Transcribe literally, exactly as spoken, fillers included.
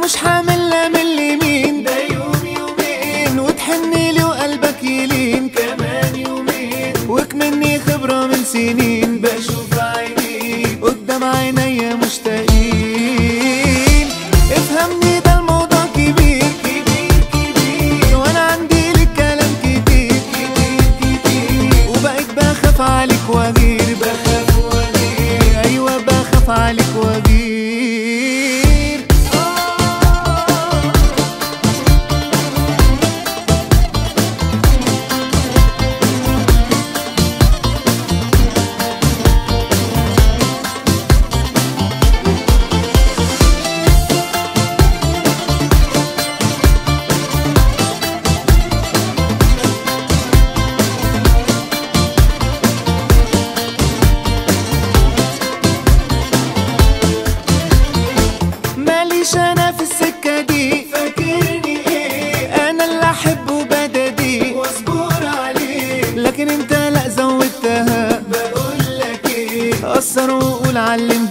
مش حامل لا من اليمين، ده يوم يومين وتحني لي وقلبك يلين كمان يومين، وكمني خبرة من سنين بشوف عينيك قدام عينيا مشتاقين. افهمني ده الموضوع كبير كبير كبير، وانا عندي لك كلام كتير كتير كتير، وبقيت بخاف عليك واغير بخاف واغير، ايوه بخاف عليك واغير. ماليش انا في السكة دي، فاكرني ايه انا اللي احبه بددي واصبر عليه، لكن انت لا زودتها. بقولك ايه، قصر وقول علم